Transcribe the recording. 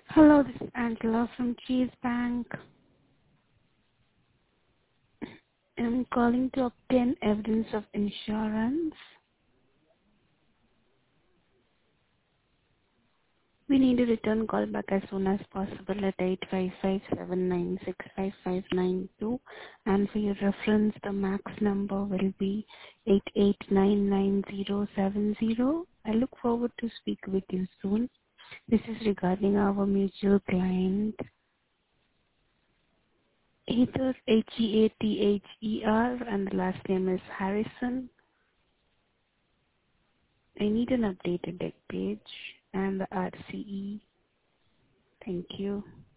Hello, this is Angela from Chase Bank. I'm calling to obtain evidence of insurance. We need a return call back as soon as possible at 855-796-5592. And for your reference, the max number will be 88999070. I look forward to speak with you soon. This is regarding our mutual client, Heather, Heather, and the last name is Harrison. I need an updated deck page and the RCE. Thank you.